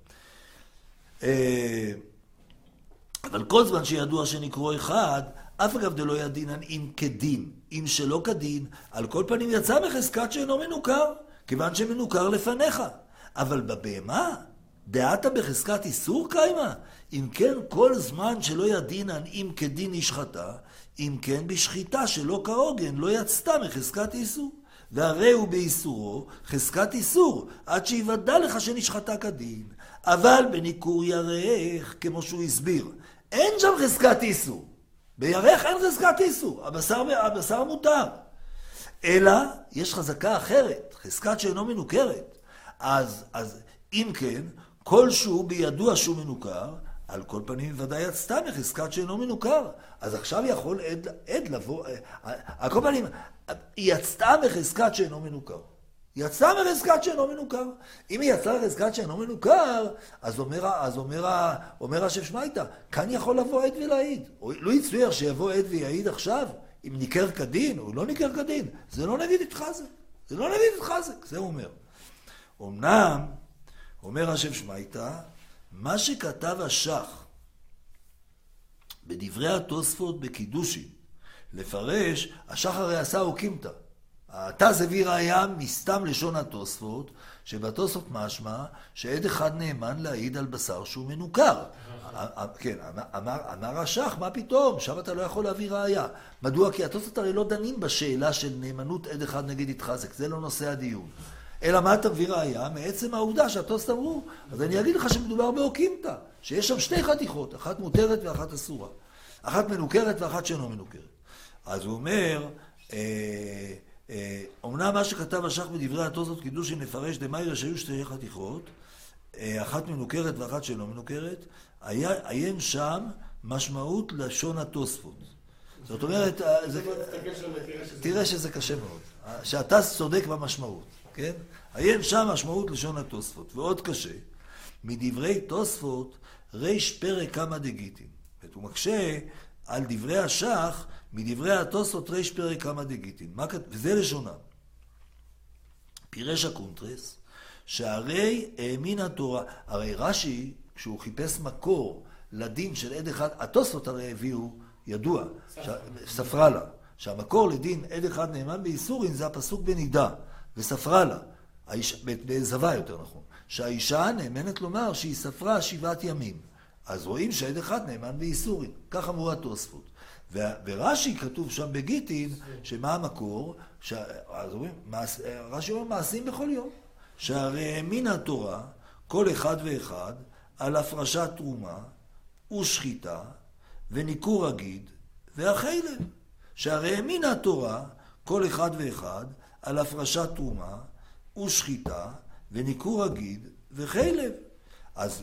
אבל כל זמן שידוע שנקרו אחד, אף אגב דלא ידינן אם כדין, אם שלא כדין, על כל פנים יצא בחזקת שאינו מנוכר, כיוון שמנוכר לפניך. אבל בבהמה, דעת בחזקת איסור קיימה, אם כן כל זמן שלא ידינן אם כדין נשחטה, אם כן בשחיטה שלא כהוגן לא יצתה מחזקת איסור. והרי הוא באיסורו חזקת איסור, עד שיוודע לך שנשחטה כדין. אבל בניקור ירך, כמו שהוא הסביר, אין שם חזקת איסור. בירך אין חזקת איסור, הבשר מותר. אלא יש חזקה אחרת, חזקת שאינו מנוכרת. אז אם כן, כלשהו בידוע שהוא מנוכר, על כל פנים ודאי יצתה מחזקת שאינו מנוכר. אז עכשיו יכול עד לבוא, על כל פנים, היא יצאה מחזקת שאינו מנוכר. יצאה מחזקת שאינו מנוכר. אם היא יצאה מחזקת שאינו מנוכר, אז אומר השם שמייתא, כאן יכול לבוא עד ולהעיד. לא יצויר שיבוא עד ויעיד עכשיו, אם ניקר כדין או לא ניקר כדין. זה לא נגיד התחזק. זה לא נגיד התחזק, זה הוא אומר. אמנם, אומר השם שמייתא, מה שכתב השח בדברי התוספות בקידושין, לפרש, השח הרי עשה אוקימתא. התז הביא ראיה מסתם לשון התוספות, שבתוספות משמע שעד אחד נאמן להעיד על בשר שהוא מנוכר. כן, אמר השח, מה פתאום? שם אתה לא יכול להביא ראיה. מדוע? כי התוספות הרי לא דנים בשאלה של נאמנות עד אחד נגד התחזק, זה לא נושא הדיון. אלא מה אתה מביא ראיה? מעצם העובדה שהתוספות אמרו, אז אני אגיד לך שמדובר באוקימתא, שיש שם שתי חתיכות, אחת מותרת ואחת אסורה. אחת מנוכרת ואחת שאינו מנוכרת. אז הוא אומר, אמנם מה שכתב השח בדברי התוספות קידושין נפרש דמאירא שהיו שתי חתיכות, אחת מנוכרת ואחת שאינו מנוכרת, עיין שם משמעות לשון התוספות. זאת אומרת, תראה שזה קשה מאוד, שאתה צודק במשמעות, כן? עיין שם משמעות לשון התוספות, ועוד קשה, מדברי תוספות ריש פרק כמה דגיטין. הוא מקשה על דברי השח, מדברי התוספות ריש פרק כמה דגיטין. וזה לשונם. פירש הקונטרס, שהרי האמין התורה, הרי רש"י, כשהוא חיפש מקור לדין של עד אחד, התוספות הרי הביאו ידוע, ספרה לה, שהמקור לדין עד אחד נאמן באיסורין זה הפסוק בנידה, וספרה לה, בזווה יותר נכון, שהאישה נאמנת לומר שהיא ספרה 7 ימים. אז רואים שעד אחד נאמן באיסורין, כך אמרו התוספות. ורש"י כתוב שם בגיטין, שמה המקור? אז אומרים, רש"י אומר מעשים בכל יום. שהרי מן התורה, כל אחד ואחד, על הפרשת תרומה ושחיטה וניקור הגיד והחילב. שהרי מן התורה, כל אחד ואחד, על הפרשת תרומה ושחיטה וניקור הגיד וחילב. אז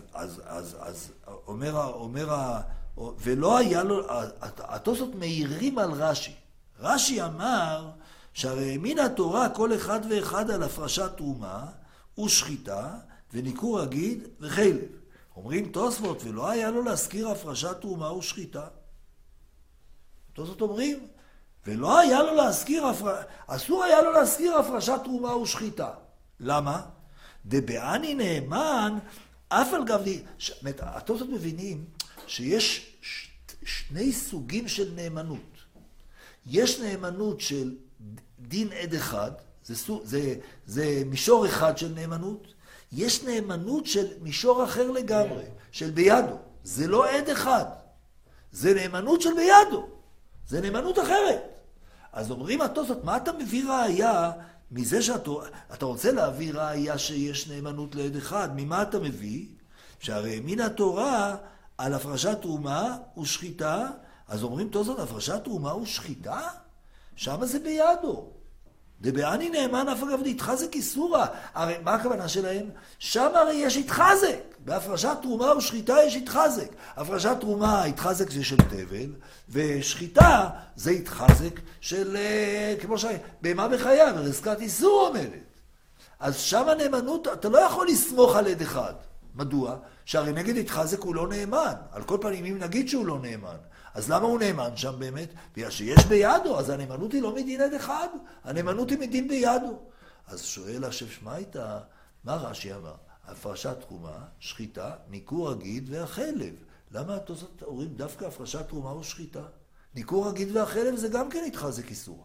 אומר, ולא היה לו, התוספות מעירים על רש"י. רש"י אמר שהרי מן התורה כל אחד ואחד על הפרשת תרומה ושחיטה וניקור הגיד וחילב. אומרים תוספות, ולא היה לו להזכיר הפרשת תרומה ושחיטה. תוספות אומרים, ולא היה לו להזכיר, אסור היה לו להזכיר הפרשת תרומה ושחיטה. למה? דבעני נאמן, אף על גב לי, התוספות מבינים שיש שני סוגים של נאמנות. יש נאמנות של דין עד אחד, זה מישור אחד של נאמנות. יש נאמנות של מישור אחר לגמרי, של בידו. זה לא עד אחד, זה נאמנות של בידו. זה נאמנות אחרת. אז אומרים התוספות, מה אתה מביא ראיה מזה שאתה רוצה להביא ראיה שיש נאמנות לעד אחד? ממה אתה מביא? שהרי מן התורה על הפרשת תרומה ושחיטה, אז אומרים תוספות, הפרשת תרומה ושחיטה? שם זה בידו. דבעני נאמן אף אגב להתחזק איסורה. הרי מה הכוונה שלהם? שם הרי יש התחזק. בהפרשת תרומה ושחיטה יש התחזק. הפרשת תרומה, התחזק זה של תבל, ושחיטה זה התחזק של, כמו בהמה בחיה, ורזקת איסור אומרת. אז שם הנאמנות, אתה לא יכול לסמוך על עד אחד. מדוע? שהרי נגד התחזק הוא לא נאמן. על כל פנים, אם נגיד שהוא לא נאמן, אז למה הוא נאמן שם באמת? בגלל שיש בידו, אז הנאמנות היא לא מדין עד אחד, הנאמנות היא מדין בידו. אז שואל השף שמייתא, מה רש"י אמר? הפרשת תרומה, שחיטה, ניקור הגיד והחלב. למה התוספות אומרים דווקא הפרשת תרומה ושחיטה? ניקור הגיד והחלב זה גם כן התחזק איסורה.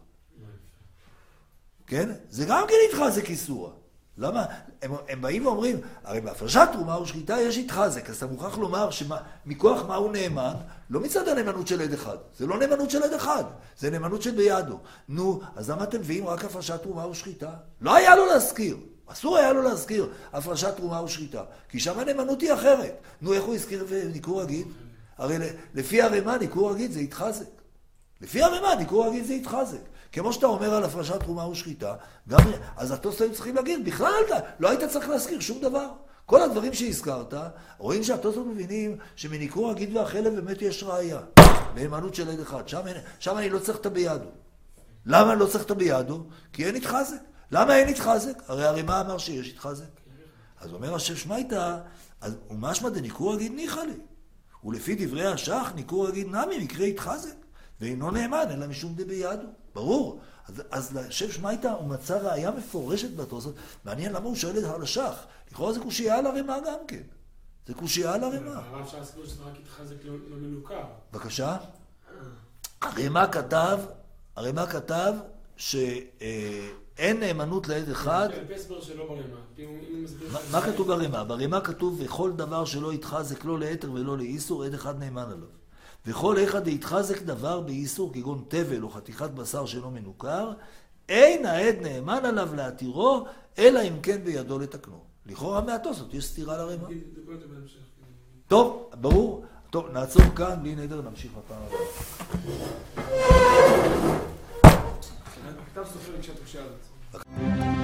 כן? זה גם כן התחזק איסורה. למה? הם באים ואומרים, הרי בהפרשת תרומה ושחיטה יש התחזק, אז אתה מוכרח לומר שמכוח מה הוא נאמן, לא מצד הנאמנות של עד אחד, זה לא נאמנות של עד אחד, זה נאמנות של בידו. נו, אז למה אתם מביאים רק הפרשת תרומה ושחיטה? לא היה לו להזכיר, אסור היה לו להזכיר הפרשת תרומה ושחיטה, כי שם הנאמנות היא אחרת. נו, איך הוא הזכיר ניקור הגיד? הרי לפי הרמה ניקור הגיד זה התחזק. לפי הרמה ניקור הגיד זה התחזק. כמו שאתה אומר על הפרשת תרומה ושחיטה, אז התוספות צריכים להגיד, בכלל לא היית צריך להזכיר שום דבר. כל הדברים שהזכרת, רואים שהתוספות מבינים שמניקור הגיד והחלב באמת יש ראיה. נאמנות של עד אחד. שם אני לא צריך את בידו. למה אני לא צריך את בידו? כי אין התחזק. למה אין התחזק? הרי הרמה אמר שיש התחזק. אז אומר השף שמייתא, הוא משמע דניקור הגיד ניחא לי. ולפי דברי השח, ניקור הגיד נמי מקרה התחזק. ואינו נאמן, אלא משום דבידו. ברור. אז לשף שמייתא הוא מצא ראיה מפורשת בתוספות. מעניין למה הוא שואל על השח. לכאורה זה קושייה על הרמה גם כן. זה קושייה על הרמה. אבל אפשר להסביר שזה רק התחזק לא מנוכר. בבקשה. הרמה כתב שאין נאמנות לעד אחד. פסבר שלא ברימה. מה כתוב ברימה? ברימה כתוב, וכל דבר שלא יתחזק לא ליתר ולא לאיסור, עד אחד נאמן עליו. וכל אחד יתחזק דבר באיסור, כגון תבל או חתיכת בשר שלא מנוכר, אין העד נאמן עליו להתירו, אלא אם כן בידו לתקנו. לכאורה מהתוספות, יש סתירה לרימה. טוב, ברור. טוב, נעצור כאן, בלי נדר, נמשיך בפעם הבאה. הכתב סופר כשאת חושב על זה.